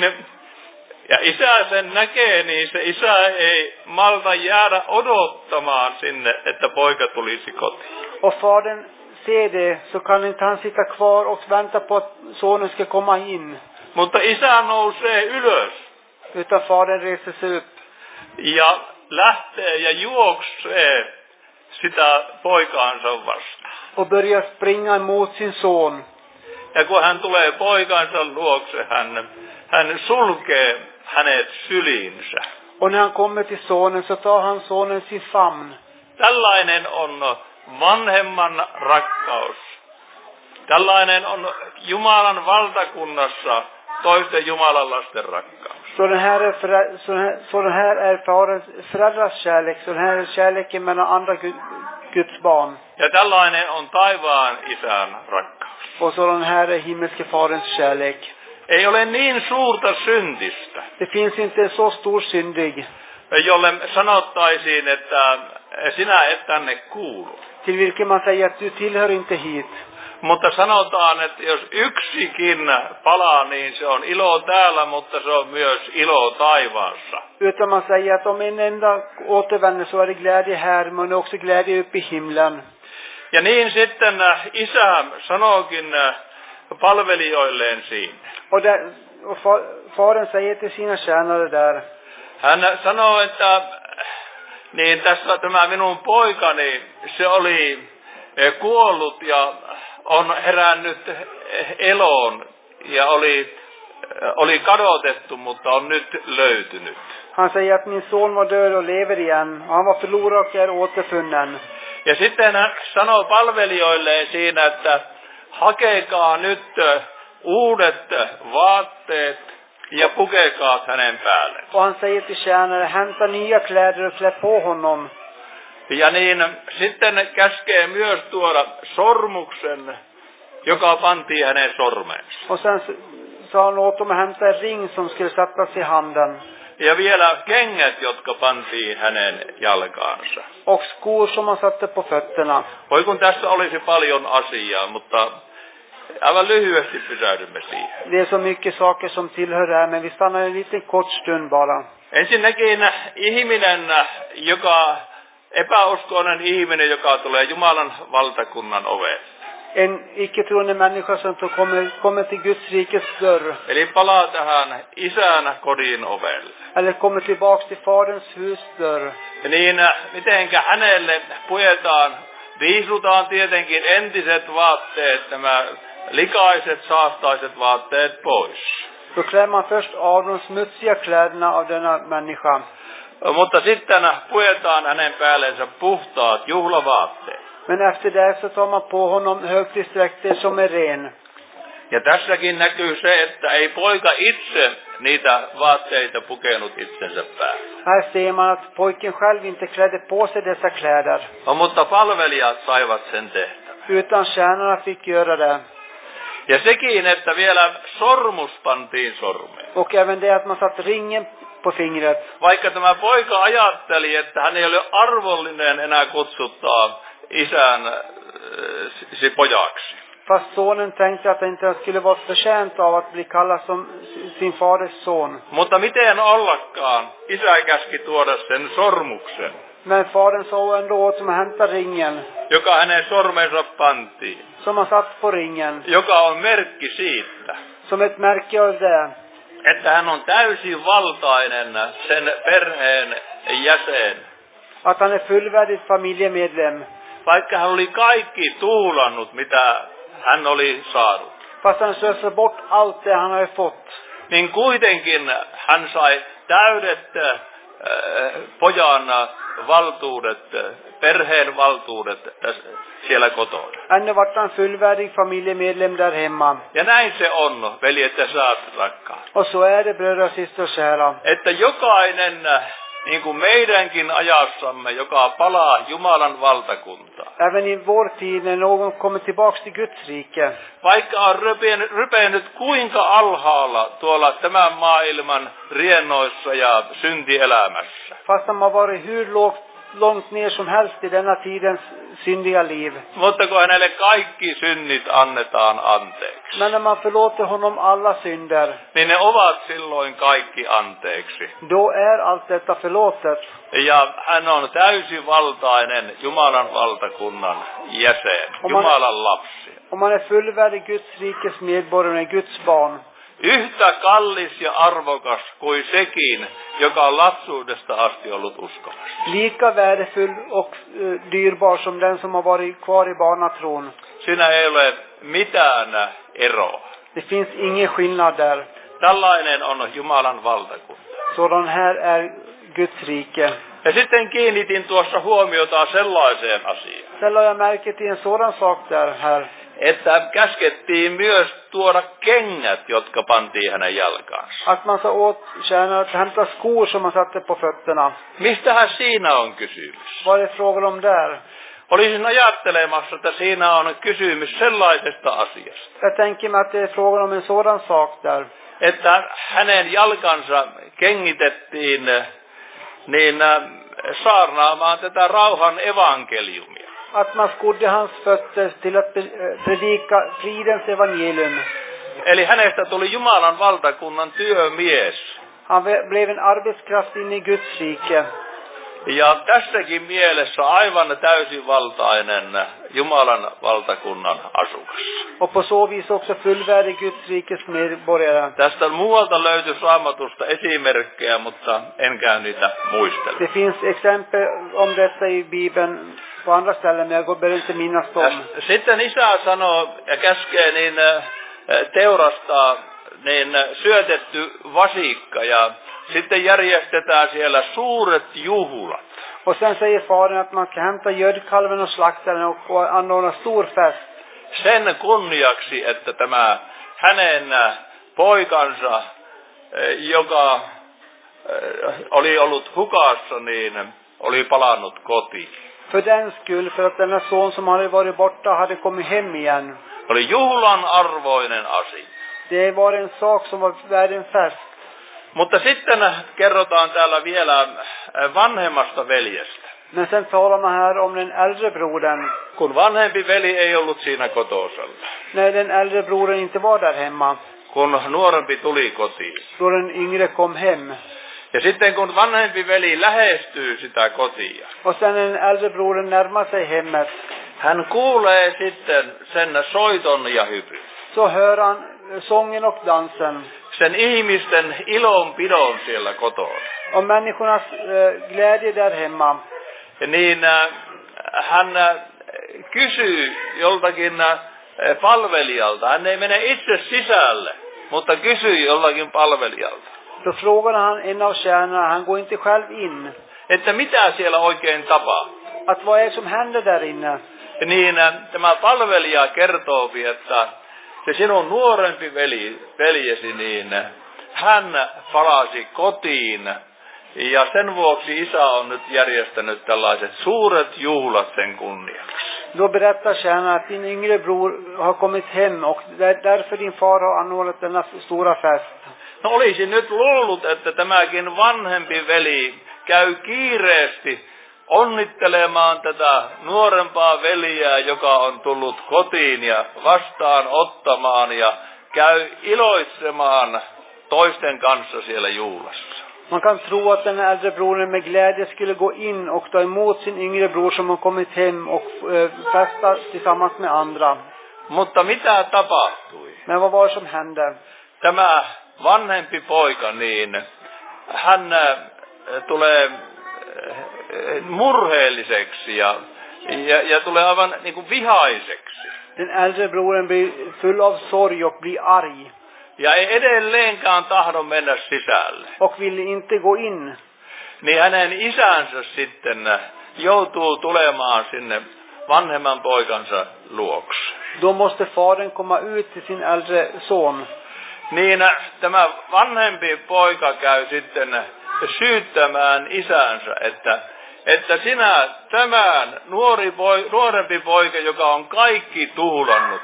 S1: ja isä sen näkee, niin se isä ei malta jäädä odottamaan sinne, että poika tulisi kotiin.
S2: och fadern ser det, så kan inte han sitta kvar och vänta på att sonen ska komma in.
S1: Mutta isä nousee ylös
S2: Utan fadern reser sig upp
S1: ja lähtee ja juoksee sitä poikaansa vastaan.
S2: och börjar springa mot sin son.
S1: Ja kun hän tulee poikansa luokse, hän, hän sulkee hänet syliinsä.
S2: Och när han kommer till sonen så tar han sonen i sin famn.
S1: Tällainen on vanhemman rakkaus. Tällainen on Jumalan valtakunnassa toisten Jumalan lasten rakkaus.
S2: Så den här är, förä- så den här, så den här är faderns, föräldrars kärlek. Så den här är kärleken mellan andra Gud, Guds barn.
S1: Ja tällainen on taivaan isän rakkaus.
S2: Och så den här är himmelske faderns kärlek.
S1: Ei ole niin suurta syntistä,
S2: Det finns inte så stor syndig
S1: jolle sanottaisiin, että sinä et tänne kuulu.
S2: till vilken man säger att du tillhör inte hit.
S1: Mutta sanotaan, että jos yksikin palaa, niin se on ilo täällä, mutta se on myös ilo taivaassa.
S2: Utan man säger att om en enda återvänder så är det glädje här, men också glädje uppe i himlen.
S1: Ja niin sitten isä sanookin palvelijoilleen siinä.
S2: Och, där, och fa, fadern säger till sina tjänare där.
S1: Hän sanoo, että niin tässä tämä minun poikani, se oli kuollut ja on herännyt eloon ja oli, oli kadotettu, mutta on nyt löytynyt.
S2: Han säger att min son var död och lever igen. Han var förlorad och är återfunnen.
S1: Ja sitten hän sanoo palvelijoilleen siinä, että hakekaa nyt uudet vaatteet ja pukekaa hänen päälle.
S2: Och han säger till tjänare, hämta nya kläder och klä på honom.
S1: Ja niin sitten käskee myös tuoda sormuksen, joka pantiin hänen sormeensa.
S2: Och sen sa han åt dem att hämta en ring som skulle sättas i handen.
S1: Ja vielä kengät, jotka pantiin hänen jalkaansa.
S2: Och skor som han satte på fötterna.
S1: Voi kun tässä olisi paljon asiaa, mutta aivan lyhyesti pysähdymme siihen.
S2: Det är så mycket saker som tillhör det här, men vi stannar en liten kort stund bara.
S1: Ensinnäkin ihminen, joka, epäuskoinen ihminen, joka tulee Jumalan valtakunnan oveen.
S2: En icke-troende människa som kommer, kommer till Guds rikes dörr.
S1: Eli palaa tähän isän kodin ovelle.
S2: Eller kommer tillbaks till faderns husdörr.
S1: Niin mitenkä hänelle puetaan, viisutaan tietenkin entiset vaatteet, nämä likaiset, saastaiset vaatteet pois.
S2: Då klär man först av de smutsiga kläderna av denna människa.
S1: Mutta sitten puetaan hänen päällensä puhtaat juhlavaatteet.
S2: Men efter det så tar man på honom högtidsdräkter som är ren.
S1: Ja tässäkin näkyy se, että ei poika itse niitä vaatteita pukenut itsensä päälle.
S2: Här ser man att pojken själv inte klädde på sig dessa kläder.
S1: No, mutta palvelijat saivat sen tehtävän.
S2: Utan tjänarna fick göra det.
S1: Ja sekin, että vielä sormus pantiin sormeen.
S2: Och även det att man satt ringen på fingret.
S1: Vaikka tämä poika ajatteli, että hän ei ole arvollinen enää kutsuttaa isän äh, pojaksi.
S2: Fast sonen tänkte att han inte skulle vara förtjänt av att bli kallad som sin faders son.
S1: Mutta miten ollakaan, isä käski tuoda sen sormuksen.
S2: Men fadern sa ändå som hämta ringen.
S1: Joka hänen sormensa pantiin.
S2: Som han satt på ringen.
S1: Joka on merkki siitä.
S2: Som ett märke av det.
S1: Että hän on täysin valtainen sen perheen jäsen.
S2: Att han är fullvärdig familjemedlem.
S1: Vaikka hän oli kaikki tuulannut, mitä hän oli saanut.
S2: Fast han slösade bort allt det han hade fått.
S1: Niin kuitenkin hän sai täydet äh, pojan valtuudet, perheen valtuudet tässä, siellä kotona.
S2: Ännu vart han fullvärdig familjemedlem där hemma.
S1: Ja näin se on, veljet ja saat rakkaat.
S2: Och så är det, bröder och systrar kära.
S1: Että jokainen, niin kuin meidänkin ajassamme, joka palaa Jumalan valtakuntaan.
S2: Även i vår tid när någon kommer tillbaks till Guds rike.
S1: Vaikka on rypenyt, rypenyt kuinka alhaalla tuolla tämän maailman riennoissa ja syntielämässä.
S2: Fast han har varit hur lågt, långt ner som helst i denna tidens syndiga liv.
S1: Mutta kun hänelle kaikki synnit annetaan anteeksi.
S2: Men när man förlåter honom alla synder.
S1: Niin ne ovat silloin kaikki anteeksi.
S2: Då är allt detta förlåtet.
S1: Ja hän on täysivaltainen Jumalan valtakunnan jäsen, Jumalan lapsi.
S2: Om man är fullvärdig Guds rikes medborgare, Guds barn.
S1: Yhtä kallis ja arvokas kuin sekin, joka on lapsuudesta asti ollut uskomassa.
S2: Lika värdefull och uh, dyrbar som den som har varit kvar i barnatron.
S1: Siinä ei ole mitään eroa.
S2: Det finns ingen skillnad där.
S1: Tällainen on Jumalan valtakunta.
S2: Sådan här är Guds rike.
S1: Ja sitten kiinnitin tuossa huomiota sellaiseen asiaan.
S2: Sen la jag märke till en sådan sak där här.
S1: Että käskettiin myös tuoda kengät, jotka pantiin hänen jalkaansa.
S2: Att man sa åt tjänarna att hämta skor som man satte på fötterna.
S1: Mistähän siinä on kysymys?
S2: Vad är det frågan om där?
S1: Olisin ajattelemassa, että siinä on kysymys sellaisesta asiasta.
S2: Jag tänker mig att det är frågan om en sådan sak där.
S1: Että hänen jalkansa kengitettiin niin saarnaamaan tätä rauhan evankeliumia.
S2: Att man skodde hans fötter till att predika fridens evangelium.
S1: Eli hänestä tuli Jumalan valtakunnan työmies.
S2: Han blev en arbetskraft in i Guds rike.
S1: Ja tässäkin mielessä aivan täysivaltainen Jumalan valtakunnan asukas.
S2: Och på så vis också fullvärdig Guds rikes medborgare.
S1: Tästä muualta löytyy Raamatusta esimerkkejä, mutta en käy niitä muistella.
S2: Det finns exempel om detta i Bibeln på andra ställen, men jag går inte minnas dem.
S1: Sitten isä sanoo ja käskee niin teurastaa niin syötetty vasikka ja sitten järjestetään siellä suuret juhlat.
S2: Och sen säger fadern att man kan hämta gödkalven och slakta den och anordna stor fest.
S1: Sen kunniaksi, että tämä hänen poikansa, joka oli ollut hukassa, niin oli palannut kotiin.
S2: För den skull, för att denna son som hade varit borta hade kommit hem igen.
S1: Oli juhlan arvoinen asia.
S2: Det var en sak som var värd en fest.
S1: Mutta sitten kerrotaan täällä vielä vanhemmasta veljestä.
S2: Men sen talar man här om den äldre brodern.
S1: Kun vanhempi veli ei ollut siinä kotosalla.
S2: När den äldre brodern inte var där hemma.
S1: Kun nuorempi tuli kotiin.
S2: Då den yngre kom hem.
S1: Ja sitten kun vanhempi veli lähestyy sitä kotia.
S2: Och sen den äldre brodern närmar sig hemmet.
S1: Hän kuulee sitten sen soiton ja hypyn.
S2: Så hör han sången och dansen.
S1: Sen ihmisten ilonpidon siellä kotona.
S2: Och människornas äh, glädje där hemma.
S1: Ja niin äh, hän äh, kysyy joltakin äh, palvelijalta. Hän ei mene itse sisälle, mutta kysyy jollakin palvelijalta.
S2: Då frågar han en av tjänarna, han går inte själv in.
S1: Että mitä siellä oikein tapahtuu.
S2: Att vad är det som händer där inne?
S1: Ja niin äh, tämä palvelija kertoo, että se sinun nuorempi veli, veljesi, niin hän palasi kotiin. Ja sen vuoksi isä on nyt järjestänyt tällaiset suuret juhlat sen kunniaksi.
S2: Då berättar tjänaren att din yngre bror har kommit hem och därför din far har anordnat denna stora fest.
S1: No olisin nyt luullut, että tämäkin vanhempi veli käy kiireesti onnittelemaan tätä nuorempaa veliä, joka on tullut kotiin ja vastaan ottamaan ja käy iloitsemaan toisten kanssa siellä juhlassa.
S2: Man kan tro att den äldre brodern med glädje skulle gå in och ta emot sin yngre bror som har kommit hem och äh, festa tillsammans med andra.
S1: Mutta mitä tapahtui?
S2: Men vad var det som hände?
S1: Tämä vanhempi poika, niin hän äh, tulee äh, murheelliseksi ja, ja, ja tulee aivan niin kuin vihaiseksi.
S2: Den äldre brodern blir full av sorg och blir arg.
S1: Ja ei edelleenkaan tahdo mennä sisälle.
S2: Och vill inte gå in.
S1: Niin hänen isänsä sitten joutuu tulemaan sinne vanhemman poikansa luokse.
S2: Då måste fadern komma ut till sin äldre son.
S1: Niin tämä vanhempi poika käy sitten syyttämään isänsä, että, että sinä tämän nuori poi, nuorempi poika, joka on kaikki tuhlannut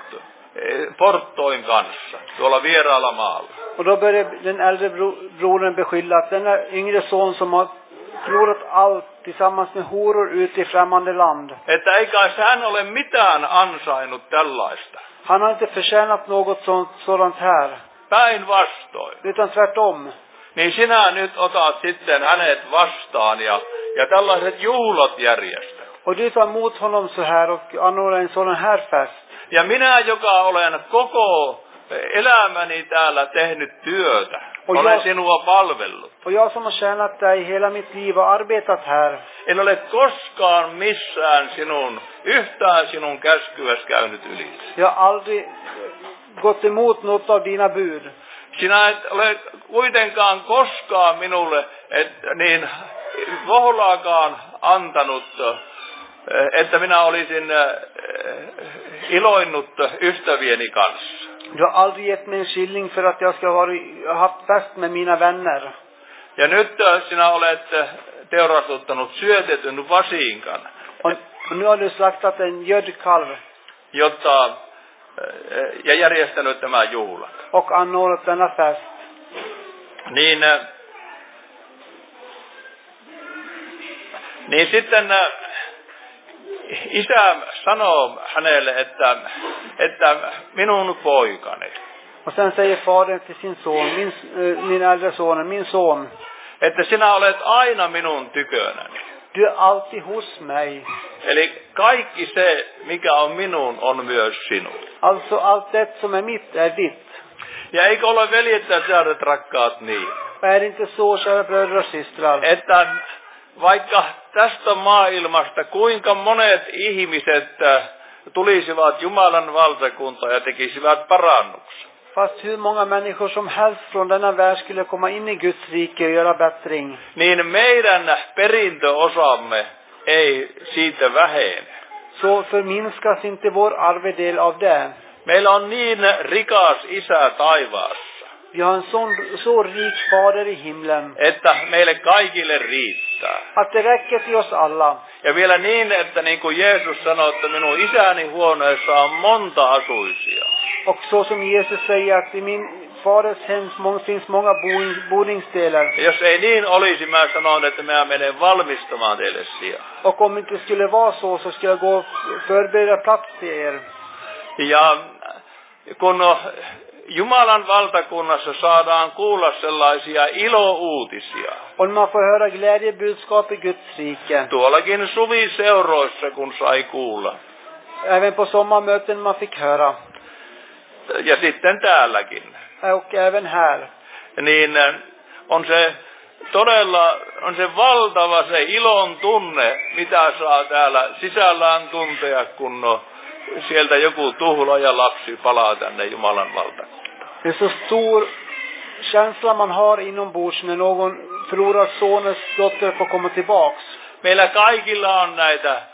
S1: porttoin kanssa tuolla vieraalla maalla.
S2: Och då börjar den äldre bro, brodern beskylla att den yngre son som har förlorat allt tillsammans med horor ute i främmande land.
S1: Että eikä hän ole mitään ansainnut tällaista.
S2: Han har inte förtjänat något sånt, sådant här.
S1: Päinvastoin.
S2: Utan tvärtom.
S1: Niin sinä nyt otat sitten hänet vastaan ja, ja tällaiset juhlat järjestät.
S2: Och du tar emot honom så här och anordnar en sådan här fest.
S1: Ja minä, joka olen koko elämäni täällä tehnyt työtä,
S2: Och
S1: olen
S2: jag,
S1: sinua palvellut.
S2: och jag som har tjänat dig hela mitt liv och arbetat här.
S1: En ole koskaan missään sinun, yhtään sinun käskyäsi käynyt yli.
S2: Jag har aldrig gått emot något av dina bud.
S1: Sinä et ole kuitenkaan koskaan minulle et, niin vohlaakaan antanut, että minä olisin iloinnut ystävieni kanssa.
S2: Du har aldrig gett mig en skilling för att jag ska ha haft fest med mina vänner.
S1: Ja nyt sinä olet teurastuttanut syötetyn vasinkan.
S2: Och, och nu har du slaktat en gödkalv.
S1: Jotta, ja järjestänyt tämä juhla.
S2: Och anordnat denna fest.
S1: Niin, niin sitten isä sanoo hänelle, että, että minun poikani.
S2: Och sen säger fadern till sin son, min, min äldre son, min son.
S1: Että sinä olet aina minun tykönäni.
S2: Du är alltid hos mig.
S1: Eli kaikki se, mikä on minun, on myös sinun.
S2: Alltså allt det som är mitt är ditt.
S1: Ja eikö ole veljet ja sisaret rakkaat niin?
S2: Är det inte så, kära bröder och systrar?
S1: Että vaikka tästä maailmasta kuinka monet ihmiset tulisivat Jumalan valtakuntaan ja tekisivät parannuksen.
S2: Fast hur många människor som helst från denna värld skulle komma in i Guds rike och göra bättring.
S1: Niin meidän perintöosamme ei siitä vähene.
S2: Så förminskas inte vår arvedel av det.
S1: Meillä on niin rikas isä taivaassa.
S2: Vi har en sån, så rik fader i himlen.
S1: Että meille kaikille riittää.
S2: Att det räcker till oss alla.
S1: Ja vielä niin, että niin kuin Jeesus sanoi, että minun isäni huoneessa on monta asuisia.
S2: Och så som Jesus säger att i min faders hem finns många boningsdelar.
S1: Jos ei niin olisi, mä sanon, että mä menen valmistamaan teille sijaa.
S2: Och om det inte skulle vara så, så ska jag gå och förbereda plats till er.
S1: Ja kun Jumalan valtakunnassa saadaan kuulla sellaisia ilouutisia.
S2: Och man får höra glädjebudskap i Guds rike.
S1: Tuollakin suviseuroissa, kun sai kuulla.
S2: Även på sommarmöten man fick höra.
S1: Ja sitten täälläkin.
S2: Och även här.
S1: Niin on se todella, on se valtava se ilon tunne, mitä saa täällä sisällään tuntea, kun sieltä joku tuhlaaja lapsi palaa tänne Jumalan valtakuntaan.
S2: Det är så stor känsla man har inombords när någon förlorar sonens dotter får komma tillbaks.
S1: Meillä kaikilla on näitä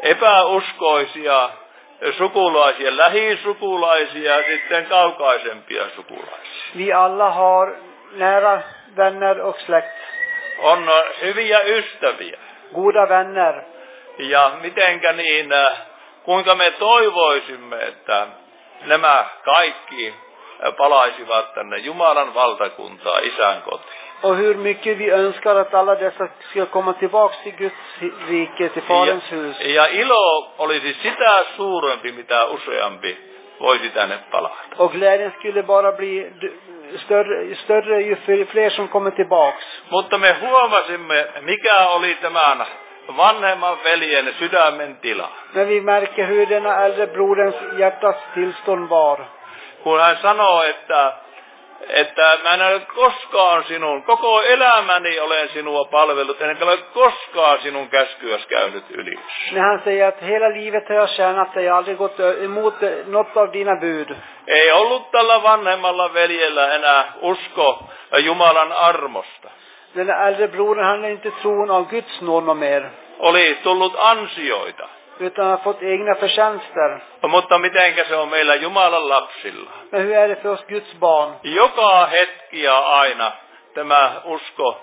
S1: epäuskoisia sukulaisia, lähisukulaisia ja sitten kaukaisempia sukulaisia.
S2: Vi alla har nära vänner och släkt.
S1: On hyviä ystäviä.
S2: Goda vänner.
S1: Ja mitenkä niin, kuinka me toivoisimme, että nämä kaikki palaisivat tänne Jumalan valtakuntaa, Isän kotiin.
S2: Och hur mycket vi önskar att alla dessa ska komma tillbaks till Guds rike, till Faderns hus.
S1: Ja, ja ilo olisi sitä suurempi, mitä useampi voisi tänne palata.
S2: Och glädjen skulle bara bli större, större ju fler som kommer tillbaks.
S1: Mutta me huomasimme, mikä oli tämän vanhemman veljen sydämen tila.
S2: Men vi märker hur denna äldre broderns hjärtats tillstånd var.
S1: Kun hän sanoo, että että mä en ole koskaan sinun, koko elämäni olen sinua palvellut, enkä ole koskaan sinun käskyäsi käynyt yli.
S2: När han säger att hela livet har jag tjänat dig, jag har aldrig gått emot något av dina bud.
S1: Ei ollut tällä vanhemmalla veljellä enää usko Jumalan armosta.
S2: Den äldre brodern, han är inte tron av Guds nåd mer.
S1: Oli tullut ansioita.
S2: Utan har fått egna förtjänster.
S1: Mutta mitenkä se on meillä Jumalan lapsilla?
S2: Men hur är det för oss Guds barn?
S1: Joka hetki ja aina tämä usko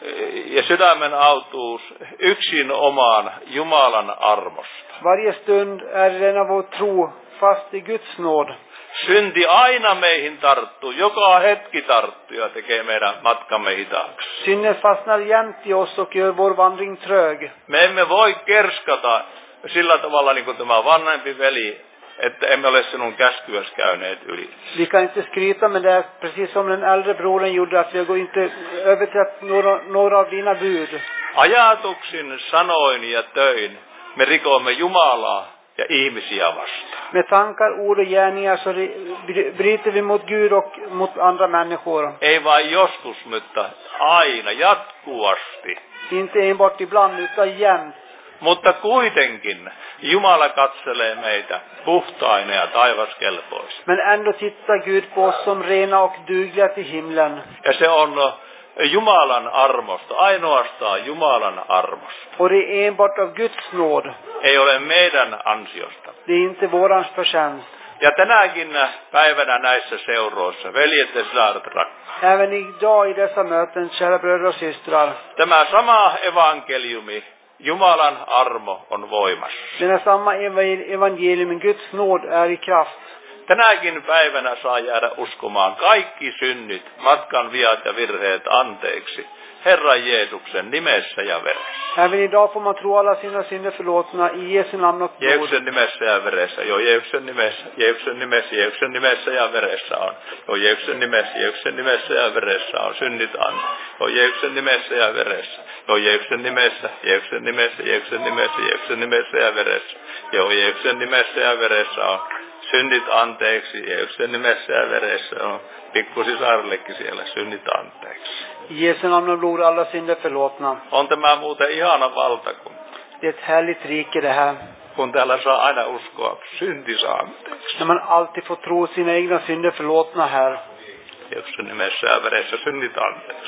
S1: ja sydämen autuus yksin omaan Jumalan armosta.
S2: Varje stund är denna vår tro fast i Guds nåd.
S1: Synti aina meihin tarttuu, joka hetki tarttuu ja tekee meidän matkamme hitaaksi.
S2: Synden fastnar jämt i oss och gör vår vandring trög.
S1: Me emme voi kerskata sillä tavalla niin kuin tämä vanhempi veli, että emme ole sinun käskyäsi käyneet yli.
S2: Vi kan inte skryta med det, precis som den äldre brodern gjorde, att vi går inte överträtt några, några av dina bud.
S1: Ajatuksin, sanoin ja töin me rikomme Jumalaa ja ihmisiä vastaan.
S2: Med tankar, ord och gärningar så bryter vi mot Gud och mot andra människor.
S1: Ei vain joskus, mutta aina, jatkuvasti.
S2: Inte enbart ibland, utan jämt.
S1: Mutta kuitenkin Jumala katselee meitä puhtaina ja taivaskelpoisina.
S2: Men ändå tittar Gud på oss som rena och dugliga till himlen.
S1: Ja se on Jumalan armosta, ainoastaan Jumalan armosta.
S2: Och det är enbart av Guds nåd.
S1: Ei ole meidän ansiosta.
S2: Det är inte vårans förtjänst.
S1: Ja tänäkin päivänä näissä seuroissa, veljet ja sisaret rakkaat.
S2: Även idag i dessa möten, kära bröder och systrar.
S1: Tämä sama evankeliumi, Jumalan armo on voimassa.
S2: Denna samma evangelium, Guds nåd, är i kraft.
S1: Tänäkin päivänä saa jäädä uskomaan kaikki synnit, matkan viat ja virheet anteeksi Herran Jeesuksen nimessä ja veressä.
S2: Även idag får man tro alla sina synder förlåtna i Jesu namn och blod.
S1: Jeesuksen nimessä ja veressä. Jo Jeesuksen nimessä, Jeesuksen nimessä, Jeesuksen nimessä ja veressä on. Jo Jeesuksen nimessä, Jeesuksen nimessä ja veressä on synnit anteeksi. Jo Jeesuksen nimessä ja veressä. Jo Jeesuksen nimessä, Jeesuksen nimessä, Jeesuksen nimessä, Jeesuksen nimessä ja veressä. Jo Jeesuksen nimessä ja veressä on synnit anteeksi. Jeesuksen nimessä ja veressä on pikkusisarillekin siellä synnit anteeksi.
S2: I Jesu namn och blod alla synder förlåtna.
S1: On tämä muuten ihana valtakunta.
S2: Det är ett härligt rike det här.
S1: Kun täällä saa aina uskoa syntinsä anteeksi.
S2: När man alltid får tro sina egna synder förlåtna här.
S1: Jeesuksen nimessä ja veressä synnit anteeksi.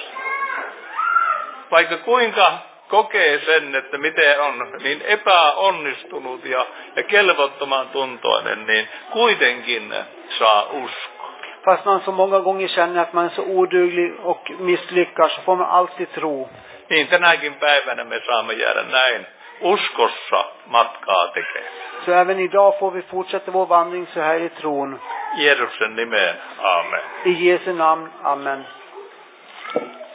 S1: Vaikka kuinka kokee sen, että miten on niin epäonnistunut ja, ja kelvottoman tuntoinen, niin kuitenkin saa uskoa.
S2: Fast man så många gånger känner att man är så oduglig och misslyckas, så får man alltid tro.
S1: Niin tänäkin päivänä me saamme jäädä näin uskossa matkaa tekemään.
S2: Så även idag får vi fortsätta vår vandring så här i tron.
S1: Jeesuksen nimeen, aamen.
S2: I Jesu namn, amen.